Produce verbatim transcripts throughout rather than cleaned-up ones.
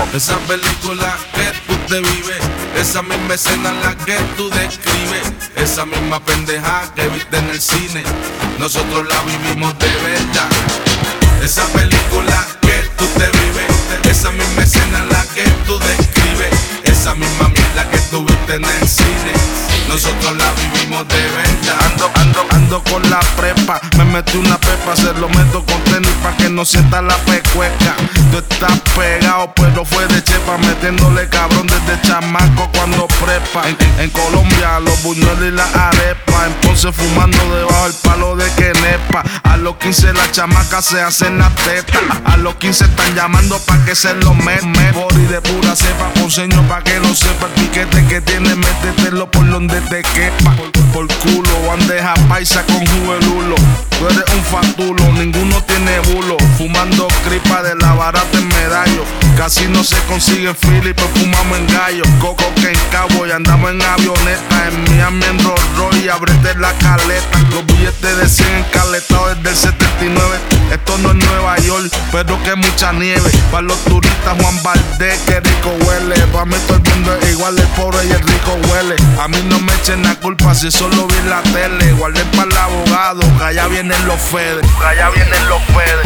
Esa película que tú te vives, esa misma escena en la que tú describes, esa misma pendeja que viste en el cine, nosotros la vivimos de verdad. Esa película que tú te vives, esa misma escena en la que tú describes, esa misma mierda que tú viste en el cine, nosotros la vivimos de verdad. Ando, ando, ando con la prepa, me metí una pepa, se lo meto con tenis pa' que no sienta la pecueca. Tú estás pegado, pero fue de chepa, metiéndole cabrón desde chamaco cuando prepa. En, en Colombia, los buñuelos y la arepa, en Ponce fumando debajo el palo de Kenepa. A los quince las chamacas se hacen las tetas, a los quince están llamando pa' que se lo me, me. Bori de pura cepa, ponceño pa' que lo sepa. El piquete que tiene, métetelo por donde te quepa. Por, por culo, bandeja paisa con jugo de lulo. Tú eres un fatulo, ninguno tiene bulo. Fumando cripa de la barata en medallo. Casi no se consigue en Philly, pero fumamos en gallo. Coco que en cabo y andamos en avioneta. En Miami en Rolls Royce, abrete la caleta. Los billetes de cien encaletados desde el setenta y nueve. Esto no es Nueva York, pero que mucha nieve. Para los turistas Juan Valdez, que rico huele. Pa' mí todo el mundo es igual, el pobre y el rico huele. A mí no me echen la culpa si solo vi en la tele. Guardé para el abogado, que allá vienen los fedes. Que allá vienen los fedes.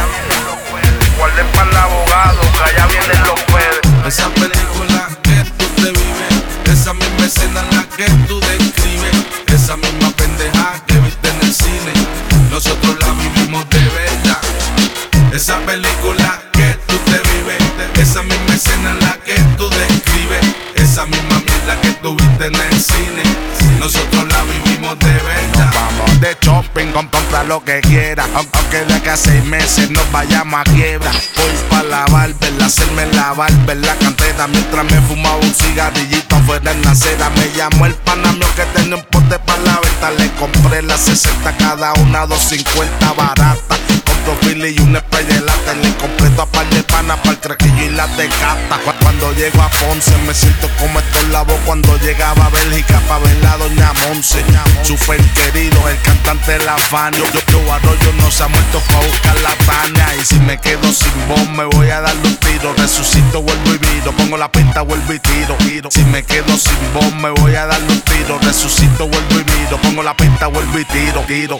Guardé para el abogado, que allá vienen los fedes. Esa película que tú te vives, esa misma escena en la que tú describes, esa misma pendeja que viste en el cine, nosotros la vivimos de verdad. Esa película que tú te vives, esa misma escena en la que tú describes, esa misma mierda que tú viste en el cine, nosotros la vivimos de verdad. Nos vamos de shopping, con comprar lo que quiera, aunque de acá a seis meses nos vayamos a quiebra. Voy pa' la barber, hacerme la barber, la cantera, mientras me fumaba un cigarrillito afuera en la acera. Me llamó el pana mío que tenía un pote pa' la venta, le compré las sesenta cada una, dos cincuenta barata. Compro Philly y un spray de lata, le completo a par de panas para el craquillo y la tecata. Cuando llego a Ponce me siento como Héctor Lavoe cuando llegaba a Bélgica pa' ver la doña Monse. Súper querido, el cantante La Fania. Yo, yo Arroyo no se ha muerto pa' buscar la Tania. Y si me quedo sin voz me voy a darle un tiro. Resucito, vuelvo y viro, pongo la pista, vuelvo y tiro, tiro. Si me quedo sin voz me voy a darle un tiro. Resucito, vuelvo y viro, pongo la pista, vuelvo y tiro, tiro.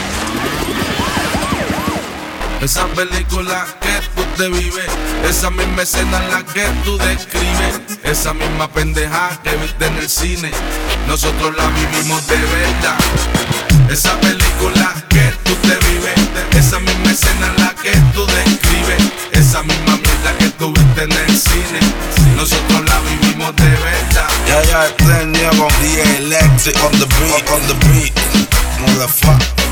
Esa película que tú te vives, esa misma escena en la que tú describes, esa misma pendeja que viste en el cine, nosotros la vivimos de verdad. Esa película que tú te vives, esa misma escena en la que tú describes, esa misma mierda que tú viste en el cine, nosotros la vivimos de verdad. Ya, ya, este con D Electric on the beat, on the beat, motherfucker.